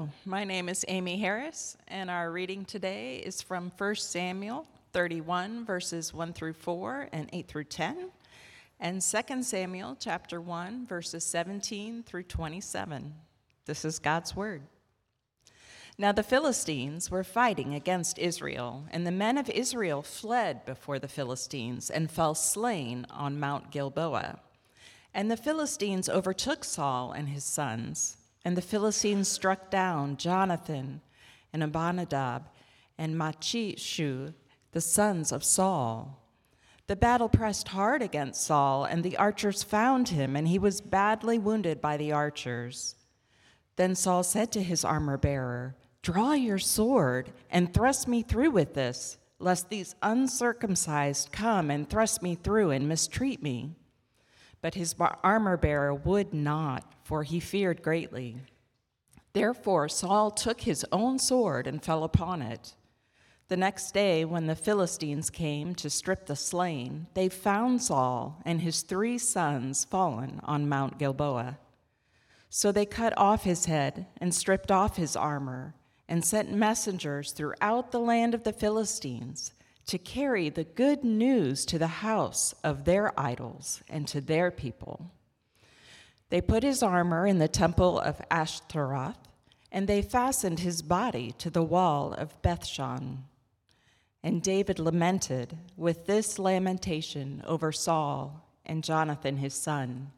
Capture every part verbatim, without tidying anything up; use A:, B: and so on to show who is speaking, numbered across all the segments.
A: Hello, my name is Amy Harris, and our reading today is from First Samuel thirty-one, verses one through four and eight through ten, and Second Samuel chapter one, verses seventeen through twenty-seven. This is God's word. Now the Philistines were fighting against Israel, and the men of Israel fled before the Philistines and fell slain on Mount Gilboa. And the Philistines overtook Saul and his sons. And the Philistines struck down Jonathan and Abinadab and Malchishu, the sons of Saul. The battle pressed hard against Saul, and the archers found him, and he was badly wounded by the archers. Then Saul said to his armor-bearer, "Draw your sword and thrust me through with this, lest these uncircumcised come and thrust me through and mistreat me." But his armor-bearer would not, for he feared greatly. Therefore Saul took his own sword and fell upon it. The next day, when the Philistines came to strip the slain, they found Saul and his three sons fallen on Mount Gilboa. So they cut off his head and stripped off his armor and sent messengers throughout the land of the Philistines to carry the good news to the house of their idols and to their people. They put his armor in the temple of Ashtaroth, and they fastened his body to the wall of Bethshan. And David lamented with this lamentation over Saul and Jonathan his son.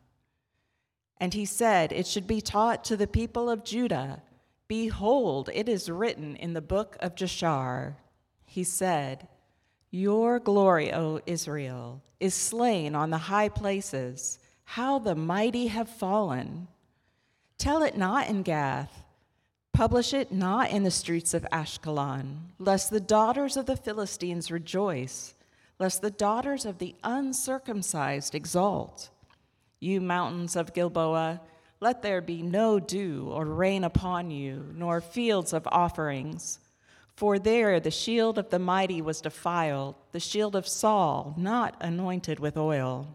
A: And he said, "It should be taught to the people of Judah, behold, it is written in the book of Jashar." He said, "Your glory, O Israel, is slain on the high places. How the mighty have fallen. Tell it not in Gath. Publish it not in the streets of Ashkelon, lest the daughters of the Philistines rejoice, lest the daughters of the uncircumcised exult. You mountains of Gilboa, let there be no dew or rain upon you, nor fields of offerings. For there the shield of the mighty was defiled, the shield of Saul not anointed with oil.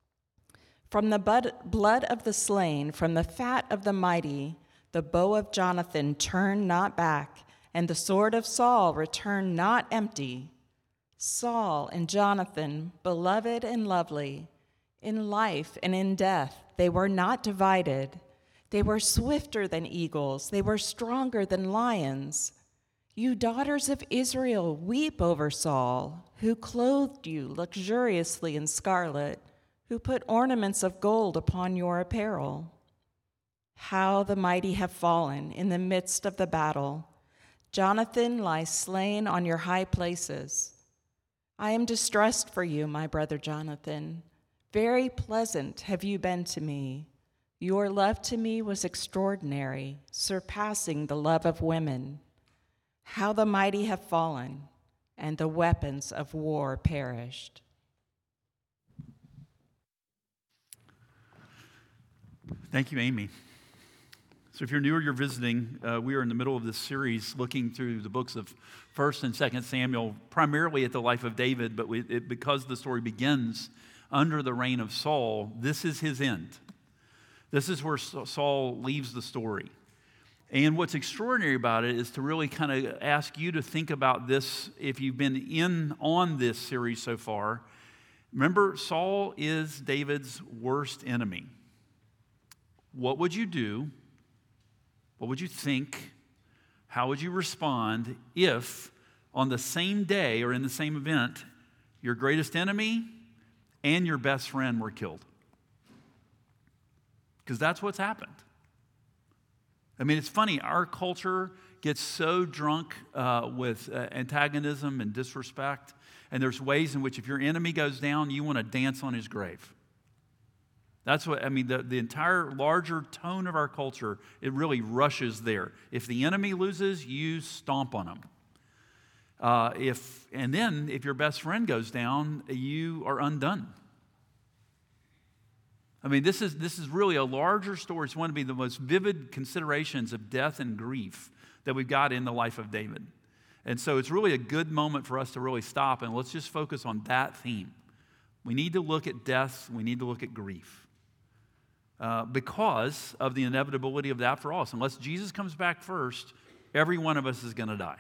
A: From the blood of the slain, from the fat of the mighty, the bow of Jonathan turned not back, and the sword of Saul returned not empty. Saul and Jonathan, beloved and lovely, in life and in death, they were not divided. They were swifter than eagles, they were stronger than lions. You daughters of Israel, weep over Saul, who clothed you luxuriously in scarlet, who put ornaments of gold upon your apparel. How the mighty have fallen in the midst of the battle. Jonathan lies slain on your high places. I am distressed for you, my brother Jonathan. Very pleasant have you been to me. Your love to me was extraordinary, surpassing the love of women. How the mighty have fallen, and the weapons of war perished."
B: Thank you, Amy. So if you're new or you're visiting, uh, we are in the middle of this series looking through the books of First and Second Samuel, primarily at the life of David, but we, it, because the story begins under the reign of Saul, this is his end. This is where Saul leaves the story. And what's extraordinary about it is to really kind of ask you to think about this if you've been in on this series so far. Remember, Saul is David's worst enemy. What would you do? What would you think? How would you respond if on the same day or in the same event, your greatest enemy and your best friend were killed? Because that's what's happened. I mean, it's funny, our culture gets so drunk uh, with uh, antagonism and disrespect, and there's ways in which if your enemy goes down, you want to dance on his grave. That's what, I mean, the, the entire larger tone of our culture, it really rushes there. If the enemy loses, you stomp on him. Uh, if, and then if your best friend goes down, you are undone. I mean, this is this is really a larger story. It's one of the most vivid considerations of death and grief that we've got in the life of David. And so it's really a good moment for us to really stop and let's just focus on that theme. We need to look at death. We need to look at grief. uh, because of the inevitability of that for us. Unless Jesus comes back first, every one of us is going to die.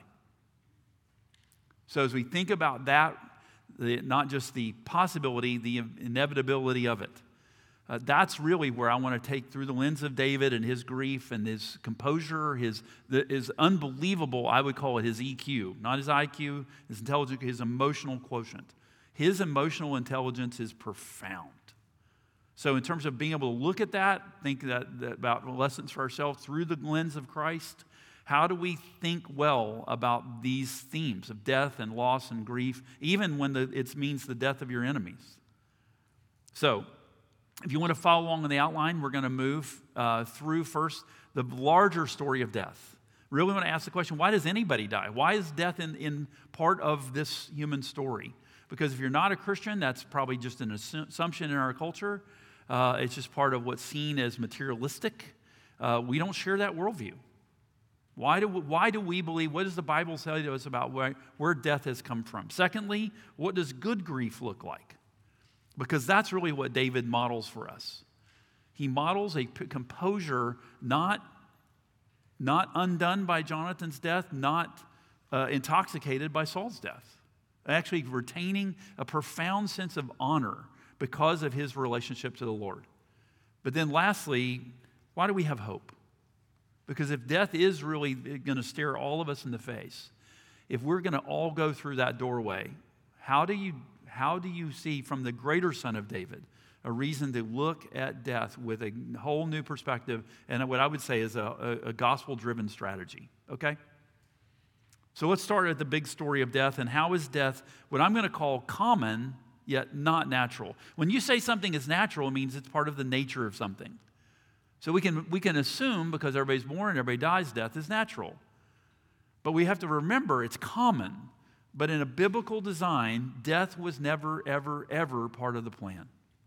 B: So as we think about that, the, not just the possibility, the inevitability of it, uh, that's really where I want to take through the lens of David and his grief and his composure, his, the, his unbelievable, I would call it his E Q, not his I Q, his intelligence, his emotional quotient. His emotional intelligence is profound. So in terms of being able to look at that, think that, that about lessons for ourselves through the lens of Christ, how do we think well about these themes of death and loss and grief, even when the, it means the death of your enemies? So if you want to follow along in the outline, we're going to move uh, through first the larger story of death. Really want to ask the question, why does anybody die? Why is death in, in part of this human story? Because if you're not a Christian, that's probably just an assumption in our culture. Uh, it's just part of what's seen as materialistic. Uh, we don't share that worldview. Why do, we, why do we believe, what does the Bible tell us about where, where death has come from? Secondly, what does good grief look like? Because that's really what David models for us. He models a p- composure not, not undone by Jonathan's death, not uh, intoxicated by Saul's death. Actually retaining a profound sense of honor because of his relationship to the Lord. But then lastly, why do we have hope? Because if death is really going to stare all of us in the face, if we're going to all go through that doorway, how do you how do you see from the greater Son of David a reason to look at death with a whole new perspective and what I would say is a, a, a gospel-driven strategy? Okay? So let's start at the big story of death, and how is death what I'm going to call common yet not natural? When you say something is natural, it means it's part of the nature of something. So we can, we can assume because everybody's born and everybody dies, death is natural. But we have to remember it's common. But in a biblical design, death was never, ever, ever part of the plan.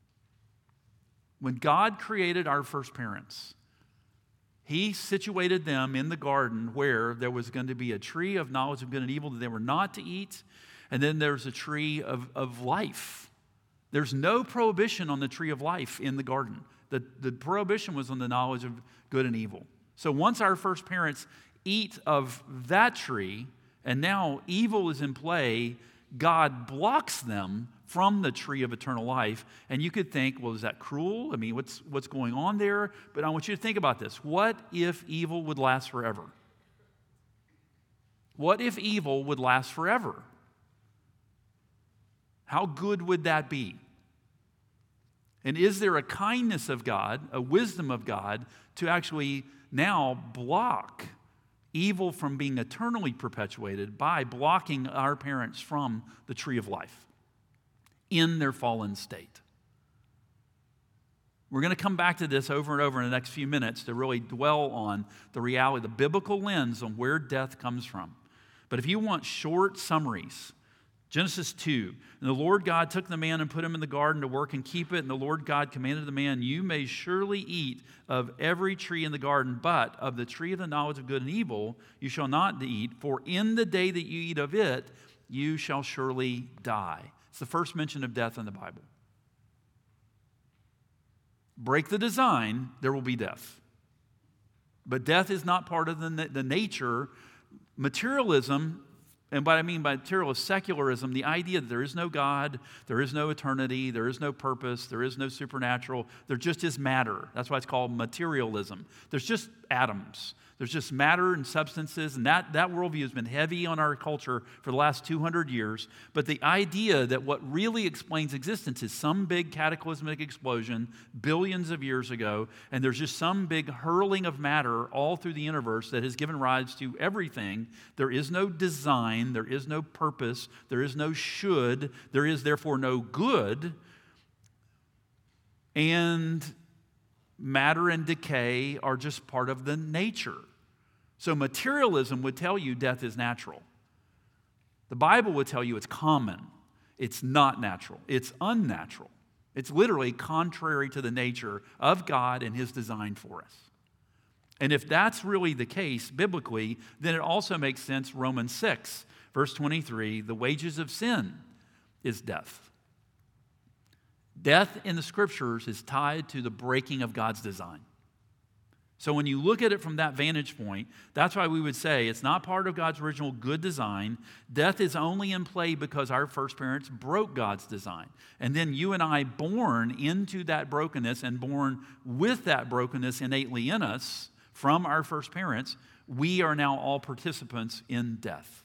B: When God created our first parents, He situated them in the garden where there was going to be a tree of knowledge of good and evil that they were not to eat, and then there's a tree of, of life. There's no prohibition on the tree of life in the garden. The, the prohibition was on the knowledge of good and evil. So once our first parents eat of that tree, and now evil is in play, God blocks them from the tree of eternal life. And you could think, well, is that cruel? I mean, what's, what's going on there? But I want you to think about this. What if evil would last forever? What if evil would last forever? How good would that be? And is there a kindness of God, a wisdom of God, to actually now block evil from being eternally perpetuated by blocking our parents from the tree of life in their fallen state? We're going to come back to this over and over in the next few minutes to really dwell on the reality, the biblical lens on where death comes from. But if you want short summaries, Genesis two, and the Lord God took the man and put him in the garden to work and keep it. And the Lord God commanded the man, you may surely eat of every tree in the garden, but of the tree of the knowledge of good and evil you shall not eat, for in the day that you eat of it, you shall surely die. It's the first mention of death in the Bible. Break the design, there will be death. But death is not part of the, the nature. Materialism, and what I mean by material is secularism, the idea that there is no God, there is no eternity, there is no purpose, there is no supernatural, there just is matter. That's why it's called materialism. There's just atoms. There's just matter and substances, and that, that worldview has been heavy on our culture for the last two hundred years. But the idea that what really explains existence is some big cataclysmic explosion billions of years ago, and there's just some big hurling of matter all through the universe that has given rise to everything. There is no design, there is no purpose, there is no should, there is therefore no good, and matter and decay are just part of the nature. So materialism would tell you death is natural. The Bible would tell you it's common. It's not natural. It's unnatural. It's literally contrary to the nature of God and His design for us. And if that's really the case biblically, then it also makes sense, Romans six, verse twenty-three, the wages of sin is death. Death in the scriptures is tied to the breaking of God's design. So when you look at it from that vantage point, that's why we would say it's not part of God's original good design. Death is only in play because our first parents broke God's design. And then you and I, born into that brokenness and born with that brokenness innately in us from our first parents, we are now all participants in death.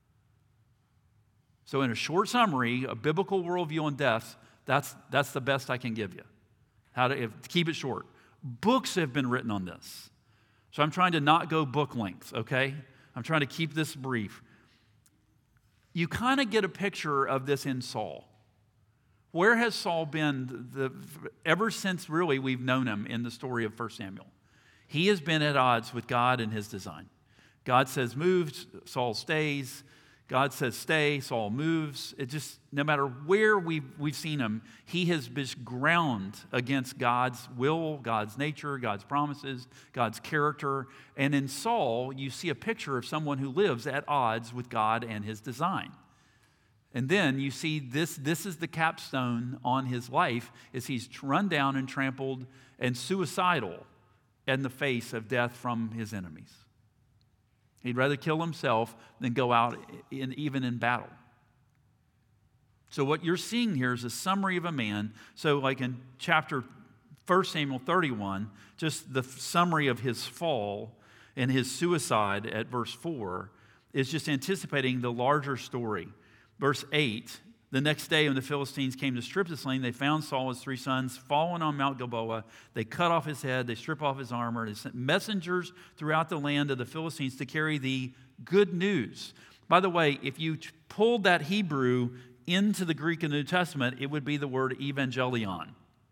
B: So in a short summary, a biblical worldview on death, that's, that's the best I can give you. How to, if, to keep it short. Books have been written on this. So I'm trying to not go book length, okay? I'm trying to keep this brief. You kind of get a picture of this in Saul. Where has Saul been the, ever since really we've known him in the story of First Samuel? He has been at odds with God and his design. God says move, Saul stays. God says stay, Saul moves. It just, no matter where we've, we've seen him, he has been ground against God's will, God's nature, God's promises, God's character. And in Saul, you see a picture of someone who lives at odds with God and his design. And then you see this, this is the capstone on his life, is he's run down and trampled and suicidal in the face of death from his enemies. He'd rather kill himself than go out in, even in battle. So what you're seeing here is a summary of a man. So like in chapter First Samuel thirty-one, just the summary of his fall and his suicide at verse four is just anticipating the larger story. Verse eight, the next day when the Philistines came to strip the slain, they found Saul and his three sons fallen on Mount Gilboa. They cut off his head, they strip off his armor. They sent messengers throughout the land of the Philistines to carry the good news. By the way, if you pulled that Hebrew into the Greek in the New Testament, it would be the word evangelion.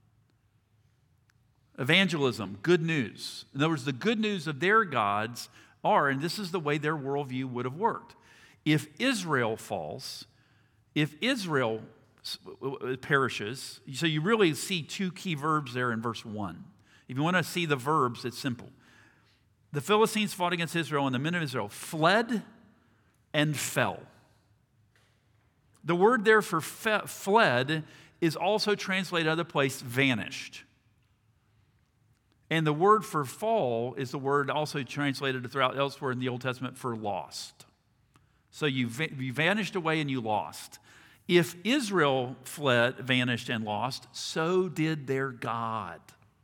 B: Evangelism, good news. In other words, the good news of their gods are, and this is the way their worldview would have worked. If Israel falls, if Israel perishes, so you really see two key verbs there in verse one. If you want to see the verbs, it's simple. The Philistines fought against Israel, and the men of Israel fled and fell. The word there for fe- fled is also translated other place, vanished. And the word for fall is the word also translated throughout elsewhere in the Old Testament for lost. So you, va- you vanished away and you lost. If Israel fled, vanished, and lost, so did their God.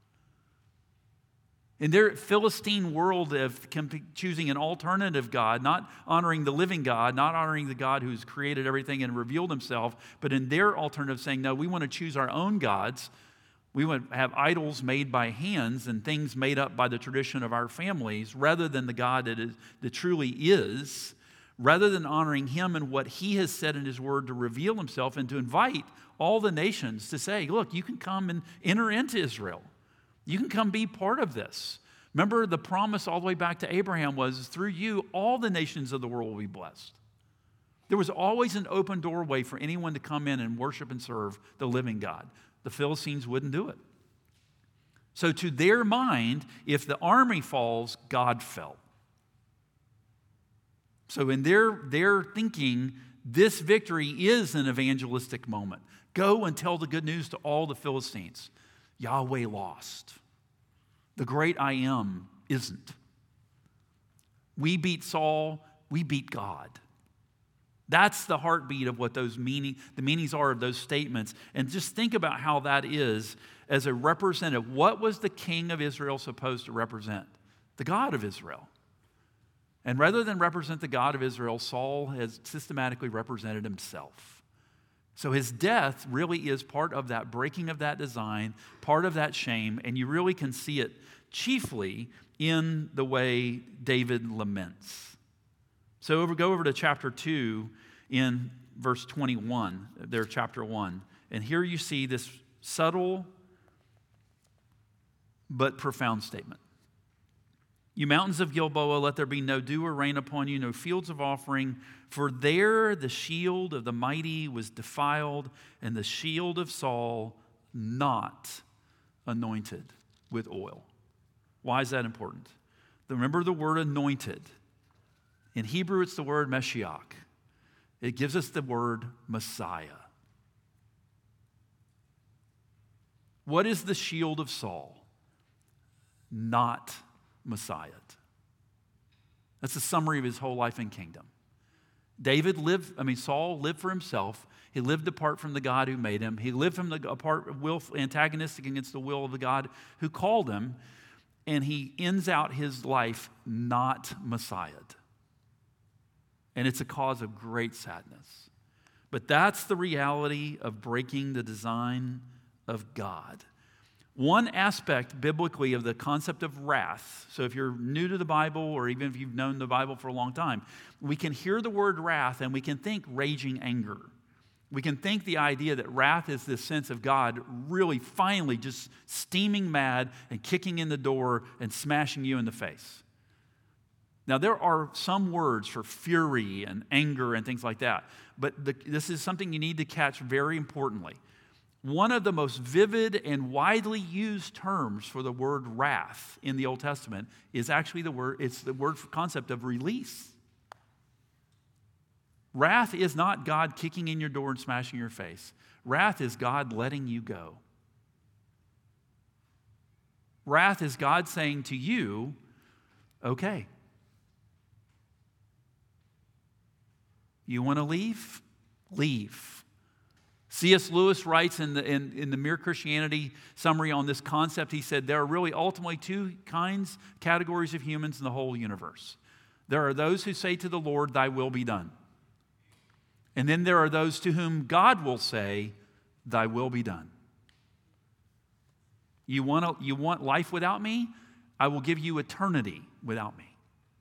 B: In their Philistine world of choosing an alternative God, not honoring the living God, not honoring the God who's created everything and revealed himself, but in their alternative saying, no, we want to choose our own gods. We want to have idols made by hands and things made up by the tradition of our families rather than the God that, is, that truly is. Rather than honoring him and what he has said in his word to reveal himself and to invite all the nations to say, look, you can come and enter into Israel. You can come be part of this. Remember, the promise all the way back to Abraham was, through you, all the nations of the world will be blessed. There was always an open doorway for anyone to come in and worship and serve the living God. The Philistines wouldn't do it. So to their mind, if the army falls, God fell. So in their, their thinking, this victory is an evangelistic moment. Go and tell the good news to all the Philistines. Yahweh lost. The great I am isn't. We beat Saul, we beat God. That's the heartbeat of what those meaning, the meanings are of those statements. And just think about how that is as a representative. What was the king of Israel supposed to represent? The God of Israel. And rather than represent the God of Israel, Saul has systematically represented himself. So his death really is part of that breaking of that design, part of that shame, and you really can see it chiefly in the way David laments. So over, go over to chapter two in verse twenty-one, there, chapter one. And here you see this subtle but profound statement. You mountains of Gilboa, let there be no dew or rain upon you, no fields of offering, for there the shield of the mighty was defiled, and the shield of Saul not anointed with oil. Why is that important? Remember the word anointed. In Hebrew, it's the word Mashiach. It gives us the word Messiah. What is the shield of Saul? Not Messiah. That's a summary of his whole life and kingdom. David lived, I mean, Saul lived for himself. He lived apart from the God who made him. He lived from the apart, will, antagonistic against the will of the God who called him. And he ends out his life not Messiah. And it's a cause of great sadness. But that's the reality of breaking the design of God. One aspect biblically of the concept of wrath, so if you're new to the Bible or even if you've known the Bible for a long time, we can hear the word wrath and we can think raging anger. We can think the idea that wrath is this sense of God really finally just steaming mad and kicking in the door and smashing you in the face. Now, there are some words for fury and anger and things like that, but the, this is something you need to catch very importantly. One of the most vivid and widely used terms for the word wrath in the Old Testament is actually the word, it's the word concept of release. Wrath is not God kicking in your door and smashing your face. Wrath is God letting you go. Wrath is God saying to you, okay, you want to leave? Leave. C S Lewis writes in the, in, in the Mere Christianity summary on this concept, he said, there are really ultimately two kinds, categories of humans in the whole universe. There are those who say to the Lord, thy will be done. And then there are those to whom God will say, thy will be done. You want, a, you want life without me? I will give you eternity without me.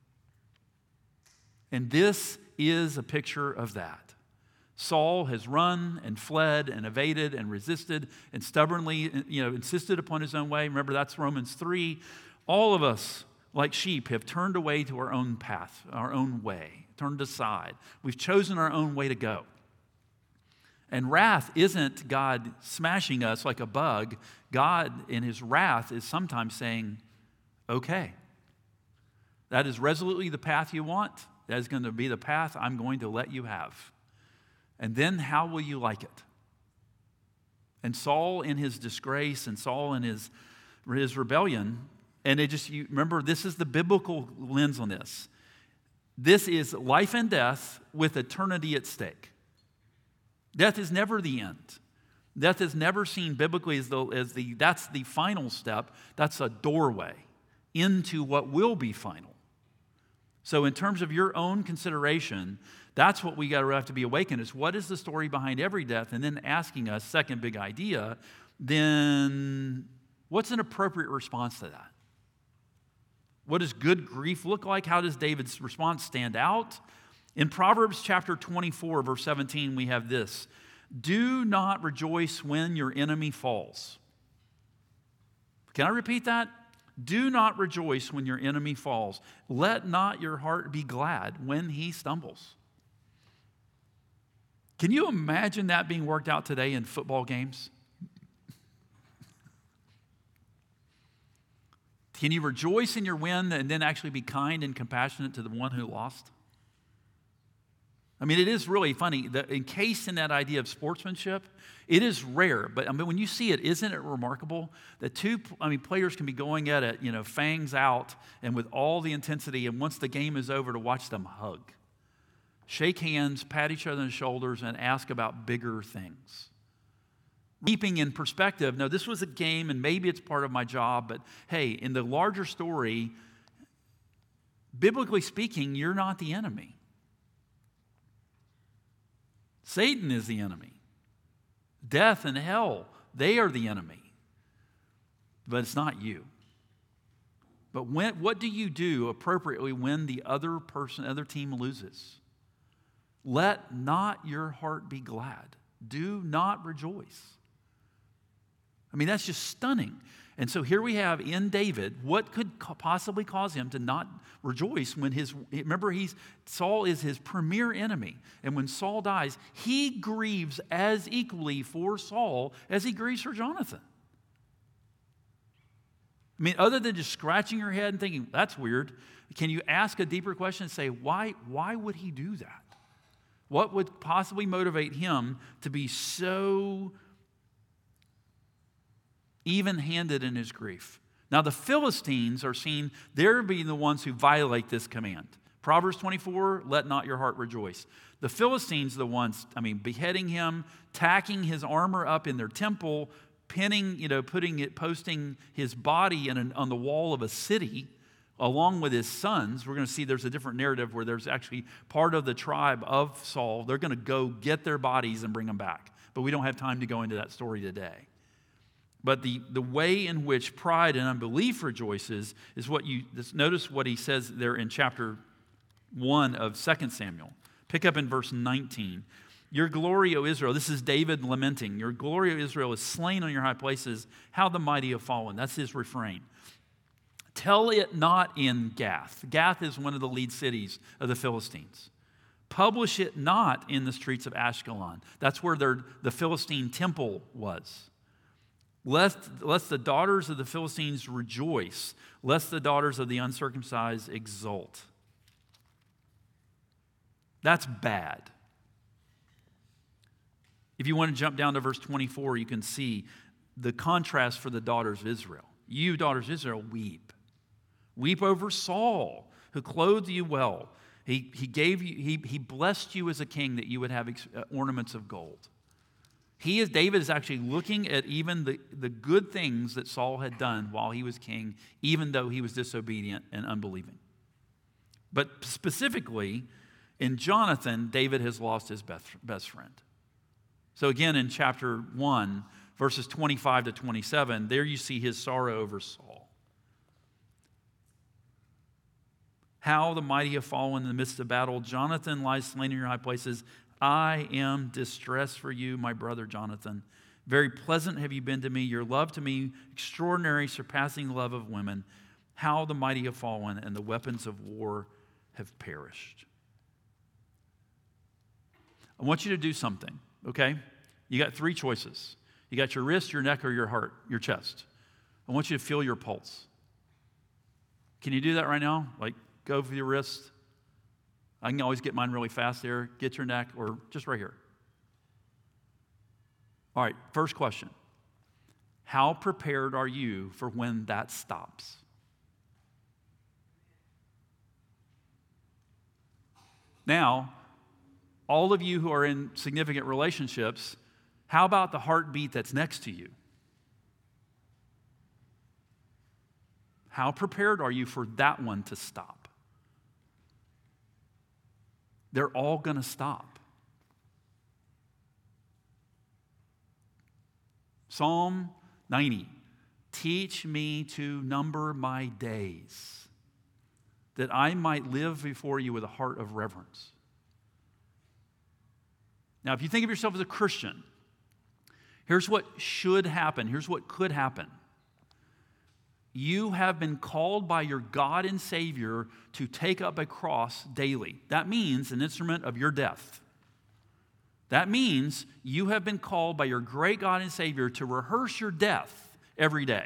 B: And this is a picture of that. Saul has run and fled and evaded and resisted and stubbornly, you know, insisted upon his own way. Remember, that's Romans three. All of us, like sheep, have turned away to our own path, our own way, turned aside. We've chosen our own way to go. And wrath isn't God smashing us like a bug. God, in his wrath, is sometimes saying, okay, that is resolutely the path you want. That is going to be the path I'm going to let you have. And then how will you like it? And Saul in his disgrace and Saul in his, his rebellion, and it just, you remember, this is the biblical lens on this. This is life and death with eternity at stake. Death is never the end. Death is never seen biblically as the, as the, that's the final step. That's a doorway into what will be final. So in terms of your own consideration, that's what we got to have to be awakened is what is the story behind every death? And then asking us, second big idea, then what's an appropriate response to that? What does good grief look like? How does David's response stand out? In Proverbs chapter twenty-four, verse seventeen, we have this. Do not rejoice when your enemy falls. Can I repeat that? Do not rejoice when your enemy falls. Let not your heart be glad when he stumbles. Can you imagine that being worked out today in football games? Can you rejoice in your win and then actually be kind and compassionate to the one who lost? I mean, it is really funny. The, encased in that idea of sportsmanship, it is rare. But I mean, when you see it, isn't it remarkable that two, I mean, players can be going at it, you know, fangs out and with all the intensity, and once the game is over, to watch them hug, shake hands, pat each other on the shoulders, and ask about bigger things. Keeping in perspective, no, this was a game, and maybe it's part of my job, but hey, in the larger story, biblically speaking, you're not the enemy. Satan is the enemy. Death and hell, they are the enemy. But it's not you. But when, what do you do appropriately when the other person, other team loses? Let not your heart be glad. Do not rejoice. I mean, that's just stunning. And so here we have in David, what could possibly cause him to not rejoice when his, remember, he's Saul is his premier enemy. And when Saul dies, he grieves as equally for Saul as he grieves for Jonathan. I mean, other than just scratching your head and thinking, that's weird, can you ask a deeper question and say, why, why would he do that? What would possibly motivate him to be so even-handed in his grief. Now the Philistines are seen, they're being the ones who violate this command. Proverbs twenty-four, let not your heart rejoice. The Philistines are the ones, I mean, beheading him, tacking his armor up in their temple, pinning, you know, putting it, posting his body in an, on the wall of a city, along with his sons. We're going to see there's a different narrative where there's actually part of the tribe of Saul. They're going to go get their bodies and bring them back. But we don't have time to go into that story today. But the, the way in which pride and unbelief rejoices is what you, notice what he says there in chapter one of Second Samuel. Pick up in verse nineteen. Your glory, O Israel, this is David lamenting. Your glory, O Israel, is slain on your high places. How the mighty have fallen. That's his refrain. Tell it not in Gath. Gath is one of the lead cities of the Philistines. Publish it not in the streets of Ashkelon. That's where their, the Philistine temple was. Lest, lest the daughters of the Philistines rejoice, lest the daughters of the uncircumcised exult. That's bad. If you want to jump down to verse twenty-four, you can see the contrast for the daughters of Israel. You, daughters of Israel, weep. Weep over Saul, who clothed you well. He, he gave you, he, he blessed you as a king that you would have ex, uh, ornaments of gold. He is, David is actually looking at even the, the good things that Saul had done while he was king, even though he was disobedient and unbelieving. But specifically, in Jonathan, David has lost his best, best friend. So again, in chapter one, verses twenty-five to twenty-seven, there you see his sorrow over Saul. How the mighty have fallen in the midst of battle. Jonathan lies slain in your high places. I am distressed for you, my brother Jonathan. Very pleasant have you been to me. Your love to me, extraordinary, surpassing love of women. How the mighty have fallen and the weapons of war have perished. I want you to do something, okay? You got three choices. You got your wrist, your neck, or your heart, your chest. I want you to feel your pulse. Can you do that right now? Like, go for your wrist. I can always get mine really fast there. Get your neck, or just right here. All right, first question. How prepared are you for when that stops? Now, all of you who are in significant relationships, how about the heartbeat that's next to you? How prepared are you for that one to stop? They're all going to stop. Psalm ninety, teach me to number my days, that I might live before you with a heart of reverence. Now, if you think of yourself as a Christian, here's what should happen. Here's what could happen. You have been called by your God and Savior to take up a cross daily. That means an instrument of your death. That means you have been called by your great God and Savior to rehearse your death every day.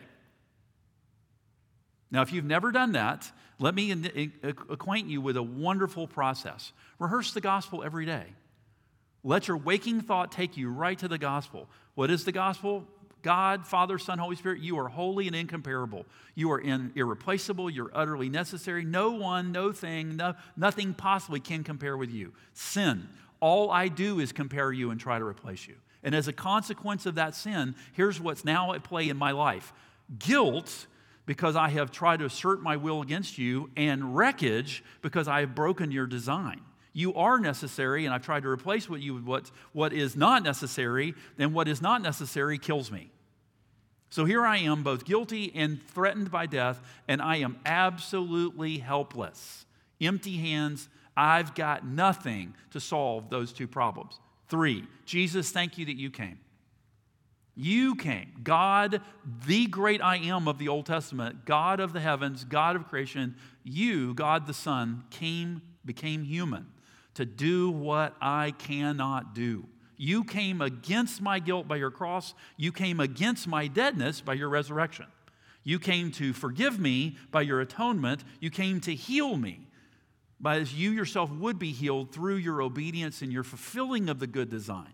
B: Now, if you've never done that, let me acquaint you with a wonderful process. Rehearse the gospel every day. Let your waking thought take you right to the gospel. What is the gospel? God, Father, Son, Holy Spirit, you are holy and incomparable. You are in, irreplaceable. You're utterly necessary. No one, no thing, no, nothing possibly can compare with you. Sin. All I do is compare you and try to replace you. And as a consequence of that sin, here's what's now at play in my life. Guilt, because I have tried to assert my will against you, and wreckage, because I have broken your design. You are necessary, and I've tried to replace what you with what, what is not necessary, and what is not necessary kills me. So here I am, both guilty and threatened by death, and I am absolutely helpless. Empty hands, I've got nothing to solve those two problems. Three, Jesus, thank you that you came. You came. God, the great I am of the Old Testament, God of the heavens, God of creation, you, God the Son, came, became human to do what I cannot do. You came against my guilt by your cross. You came against my deadness by your resurrection. You came to forgive me by your atonement. You came to heal me, by as you yourself would be healed through your obedience and your fulfilling of the good design.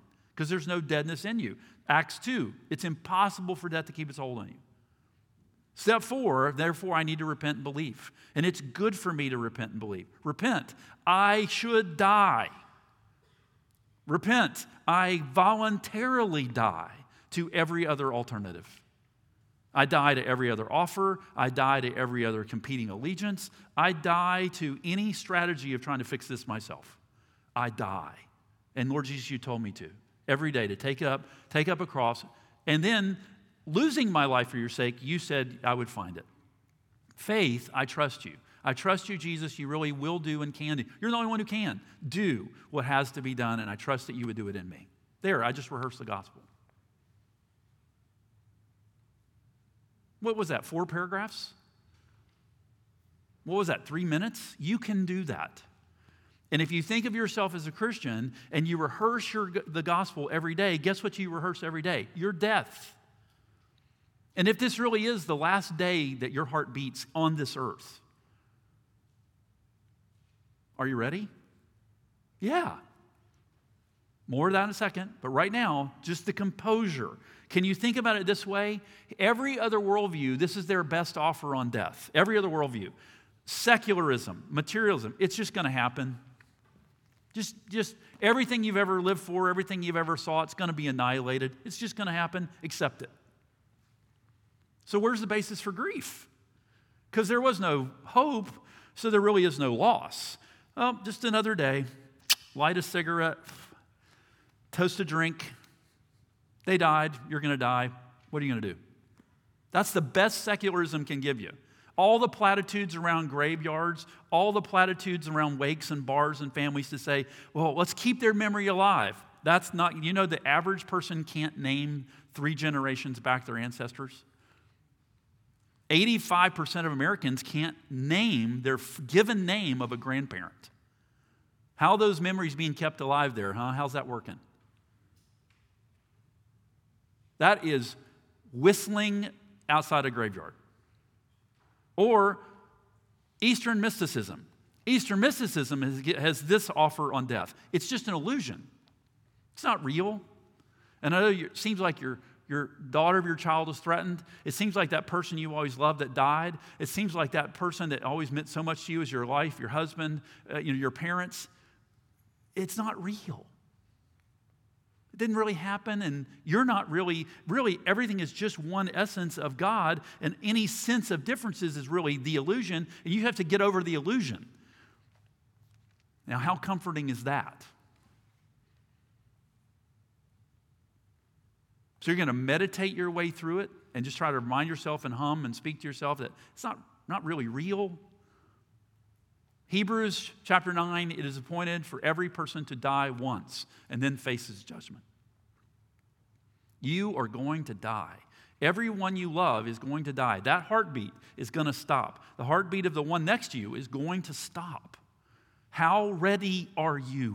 B: because there's no deadness in you. Acts two, it's impossible for death to keep its hold on you. Step four, therefore I need to repent and believe. And it's good for me to repent and believe. Repent, I should die. Repent, I voluntarily die to every other alternative. I die to every other offer. I die to every other competing allegiance. I die to any strategy of trying to fix this myself. I die. And Lord Jesus, you told me to. Every day to take up, take up a cross. And then losing my life for your sake, you said I would find it. Faith, I trust you. I trust you, Jesus, you really will do and can do. You're the only one who can do what has to be done, and I trust that you would do it in me. There, I just rehearsed the gospel. What was that, four paragraphs? What was that, three minutes? You can do that. And if you think of yourself as a Christian and you rehearse your, the gospel every day, guess what you rehearse every day? Your death. And if this really is the last day that your heart beats on this earth, are you ready? Yeah. More of that in a second, but right now, just the composure. Can you think about it this way? Every other worldview, this is their best offer on death. Every other worldview. Secularism, materialism, it's just going to happen. Just, just everything you've ever lived for, everything you've ever saw, it's going to be annihilated. It's just going to happen. Accept it. So where's the basis for grief? Because there was no hope, so there really is no loss. Well, just another day, light a cigarette, toast a drink. They died, you're going to die. What are you going to do? That's the best secularism can give you. All the platitudes around graveyards, all the platitudes around wakes and bars and families to say, well, let's keep their memory alive. That's not, you know, the average person can't name three generations back their ancestors. eighty-five percent of Americans can't name their given name of a grandparent. How are those memories being kept alive there, huh? How's that working? That is whistling outside a graveyard. Or Eastern mysticism. Eastern mysticism has, has this offer on death. It's just an illusion. It's not real. And I know it seems like your, your daughter of your child is threatened. It seems like that person you always loved that died. It seems like that person that always meant so much to you as your life, your husband, uh, you know, your parents. It's not real. It didn't really happen, and you're not really, really everything is just one essence of God, and any sense of differences is really the illusion, and you have to get over the illusion. Now, how comforting is that? So you're going to meditate your way through it and just try to remind yourself and hum and speak to yourself that it's not, not really real. Hebrews chapter nine, it is appointed for every person to die once and then face his judgment. You are going to die. Everyone you love is going to die. That heartbeat is going to stop. The heartbeat of the one next to you is going to stop. How ready are you?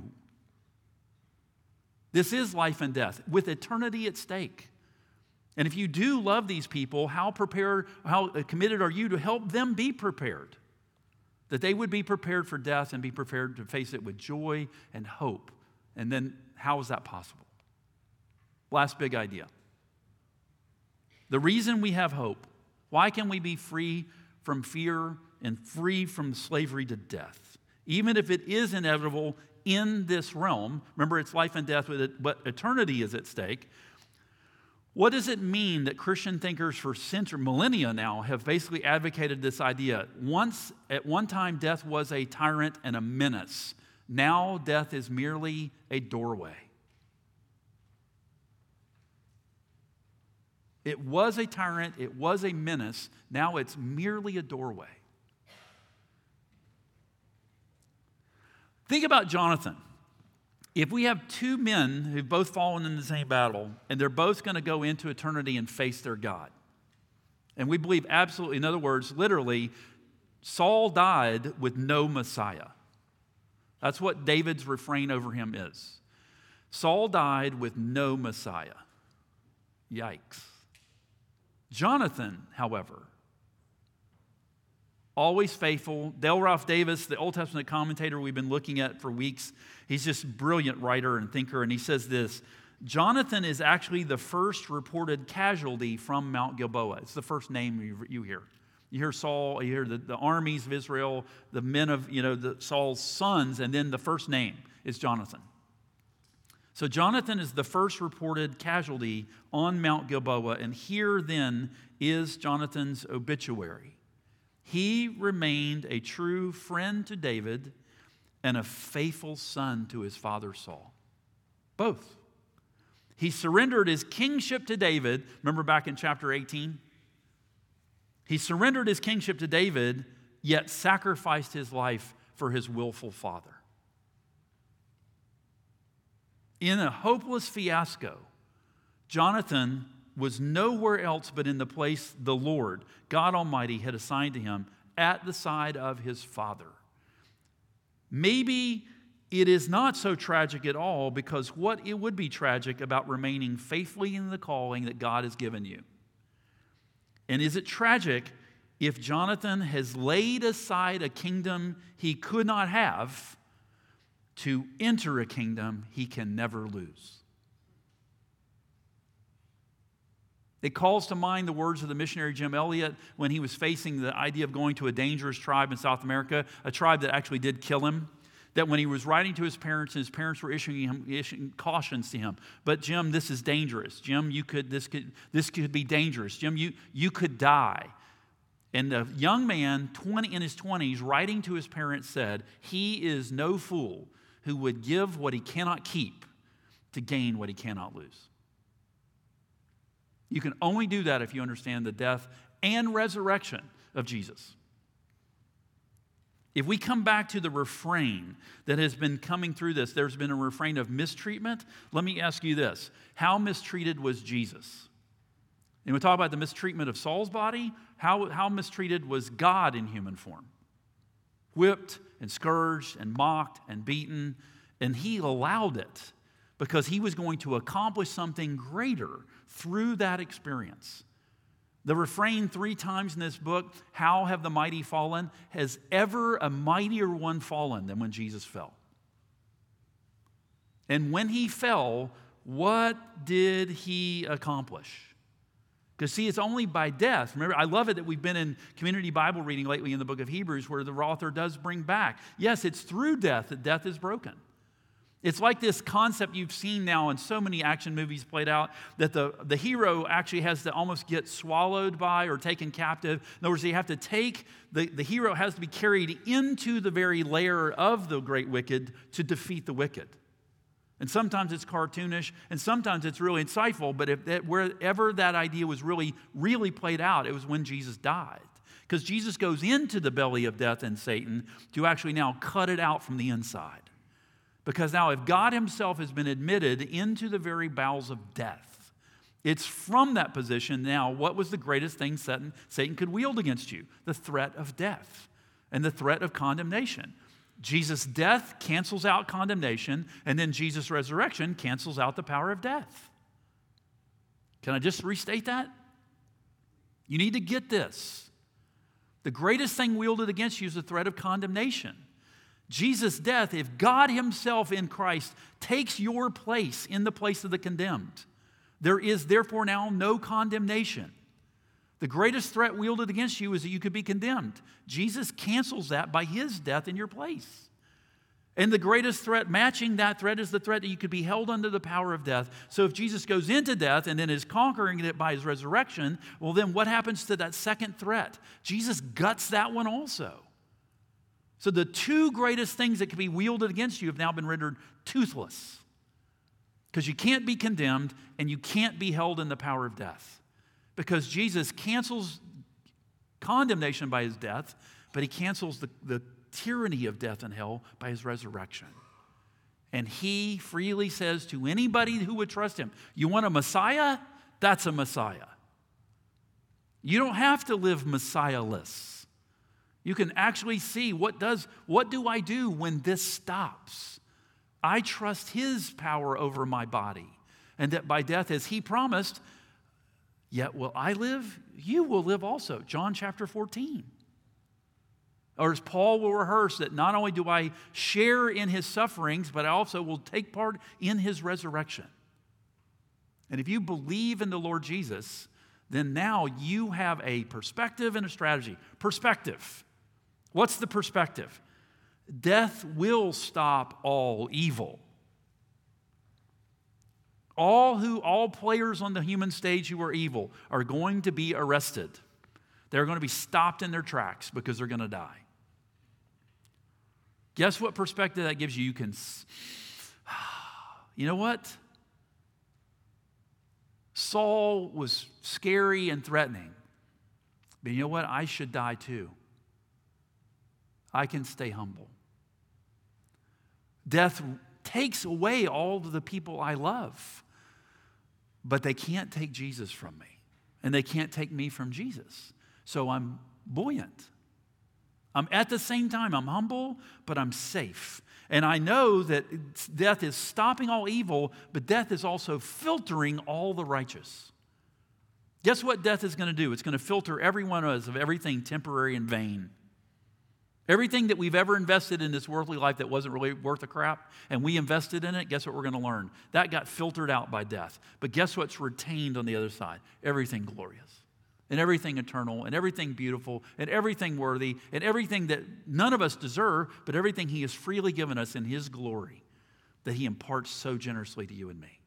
B: This is life and death with eternity at stake. And if you do love these people, how prepared, how committed are you to help them be prepared? That they would be prepared for death and be prepared to face it with joy and hope. And then how is that possible? Last big idea. The reason we have hope, why can we be free from fear and free from slavery to death? Even if it is inevitable in this realm, remember it's life and death, with it, but eternity is at stake. What does it mean that Christian thinkers for centuries, millennia now, have basically advocated this idea? Once, at one time, death was a tyrant and a menace. Now, death is merely a doorway. It was a tyrant, it was a menace. Now it's merely a doorway. Think about Jonathan. If we have two men who've both fallen in the same battle, and they're both going to go into eternity and face their God, and we believe absolutely, in other words, literally, Saul died with no Messiah. That's what David's refrain over him is. Saul died with no Messiah. Yikes. Jonathan, however, always faithful. Dale Ralph Davis, the Old Testament commentator we've been looking at for weeks, he's just a brilliant writer and thinker, and he says this, Jonathan is actually the first reported casualty from Mount Gilboa. It's the first name you, you hear. You hear Saul, you hear the, the armies of Israel, the men of, you know, the, Saul's sons, and then the first name is Jonathan. So Jonathan is the first reported casualty on Mount Gilboa, and here then is Jonathan's obituary. He remained a true friend to David and a faithful son to his father Saul. Both. He surrendered his kingship to David. Remember back in chapter eighteen? He surrendered his kingship to David, yet sacrificed his life for his willful father. In a hopeless fiasco, Jonathan was nowhere else but in the place the Lord, God Almighty, had assigned to him at the side of his father. Maybe it is not so tragic at all, because what it would be tragic about remaining faithfully in the calling that God has given you? And is it tragic if Jonathan has laid aside a kingdom he could not have to enter a kingdom he can never lose? It calls to mind the words of the missionary Jim Elliot when he was facing the idea of going to a dangerous tribe in South America, a tribe that actually did kill him. That when he was writing to his parents, and his parents were issuing him issuing cautions to him. But Jim, this is dangerous. Jim, you could this could this could be dangerous. Jim, you you could die. And the young man, twenty in his twenties, writing to his parents, said, "He is no fool who would give what he cannot keep to gain what he cannot lose." You can only do that if you understand the death and resurrection of Jesus. If we come back to the refrain that has been coming through this, there's been a refrain of mistreatment. Let me ask you this. How mistreated was Jesus? And we talk about the mistreatment of Saul's body. How, how mistreated was God in human form? Whipped and scourged and mocked and beaten. And he allowed it because he was going to accomplish something greater through that experience. The refrain three times in this book, how have the mighty fallen? Has ever a mightier one fallen than when Jesus fell? And when he fell, what did he accomplish? Because see, it's only by death. Remember, I love it that we've been in community Bible reading lately in the book of Hebrews where the author does bring back. Yes, it's through death that death is broken. It's like this concept you've seen now in so many action movies played out that the, the hero actually has to almost get swallowed by or taken captive. In other words, you have to take, the, the hero has to be carried into the very lair of the great wicked to defeat the wicked. And sometimes it's cartoonish, and sometimes it's really insightful, but if that, wherever that idea was really, really played out, it was when Jesus died. Because Jesus goes into the belly of death and Satan to actually now cut it out from the inside. Because now if God himself has been admitted into the very bowels of death, it's from that position now what was the greatest thing Satan, Satan could wield against you? The threat of death and the threat of condemnation. Jesus' death cancels out condemnation, and then Jesus' resurrection cancels out the power of death. Can I just restate that? You need to get this. The greatest thing wielded against you is the threat of condemnation. Jesus' death, if God himself in Christ takes your place in the place of the condemned, there is therefore now no condemnation. The greatest threat wielded against you is that you could be condemned. Jesus cancels that by his death in your place. And the greatest threat matching that threat is the threat that you could be held under the power of death. So if Jesus goes into death and then is conquering it by his resurrection, well then what happens to that second threat? Jesus guts that one also. So the two greatest things that can be wielded against you have now been rendered toothless. Because you can't be condemned and you can't be held in the power of death. Because Jesus cancels condemnation by his death, but he cancels the, the tyranny of death and hell by his resurrection. And he freely says to anybody who would trust him, you want a Messiah? That's a Messiah. You don't have to live Messiah-less. You can actually see what does, what do I do when this stops? I trust his power over my body. And that by death, as he promised, yet will I live, you will live also. John chapter fourteen. Or as Paul will rehearse that not only do I share in his sufferings, but I also will take part in his resurrection. And if you believe in the Lord Jesus, then now you have a perspective and a strategy. Perspective. What's the perspective? Death will stop all evil. All who, all players on the human stage who are evil are going to be arrested. They're going to be stopped in their tracks because they're going to die. Guess what perspective that gives you? You can, you know what? Saul was scary and threatening. But you know what? I should die too. I can stay humble. Death takes away all of the people I love. But they can't take Jesus from me. And they can't take me from Jesus. So I'm buoyant. I'm at the same time, I'm humble, but I'm safe. And I know that death is stopping all evil, but death is also filtering all the righteous. Guess what death is going to do? It's going to filter every one of us of everything temporary and vain. Everything that we've ever invested in this worldly life that wasn't really worth a crap, and we invested in it, guess what we're going to learn? That got filtered out by death. But guess what's retained on the other side? Everything glorious, and everything eternal, and everything beautiful, and everything worthy, and everything that none of us deserve, but everything He has freely given us in His glory that He imparts so generously to you and me.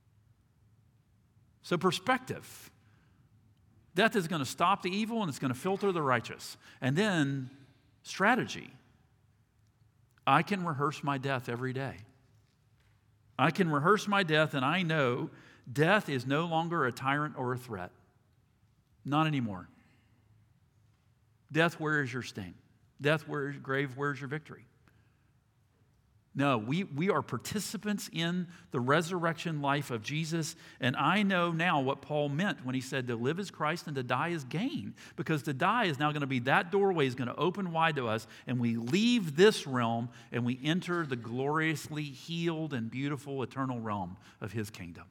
B: So perspective. Death is going to stop the evil, and it's going to filter the righteous. And then strategy. I can rehearse my death every day. I can rehearse my death, and I know death is no longer a tyrant or a threat. Not anymore. Death, where is your sting? Death, where is your grave? Where is your victory? No, we, we are participants in the resurrection life of Jesus. And I know now what Paul meant when he said to live is Christ and to die is gain. Because to die is now going to be that doorway is going to open wide to us. And we leave this realm and we enter the gloriously healed and beautiful eternal realm of His kingdom.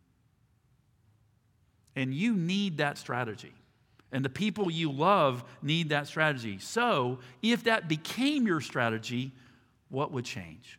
B: And you need that strategy. And the people you love need that strategy. So if that became your strategy, what would change?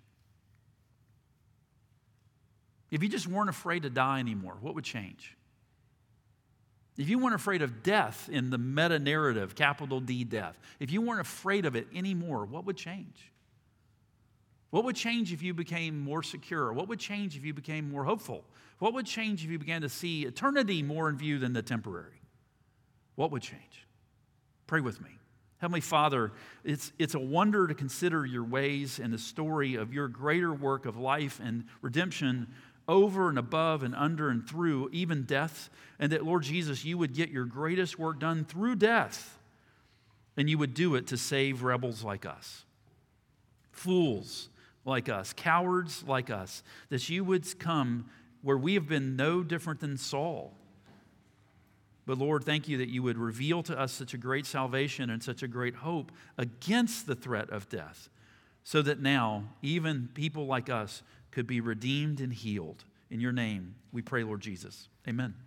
B: If you just weren't afraid to die anymore, what would change? If you weren't afraid of death in the meta-narrative, capital D death, if you weren't afraid of it anymore, what would change? What would change if you became more secure? What would change if you became more hopeful? What would change if you began to see eternity more in view than the temporary? What would change? Pray with me. Heavenly Father, it's, it's a wonder to consider your ways and the story of your greater work of life and redemption over and above and under and through even death, and that, Lord Jesus, you would get your greatest work done through death, and you would do it to save rebels like us, fools like us, cowards like us, that you would come where we have been no different than Saul. But Lord, thank you that you would reveal to us such a great salvation and such a great hope against the threat of death, so that now even people like us could be redeemed and healed. In your name, we pray, Lord Jesus. Amen.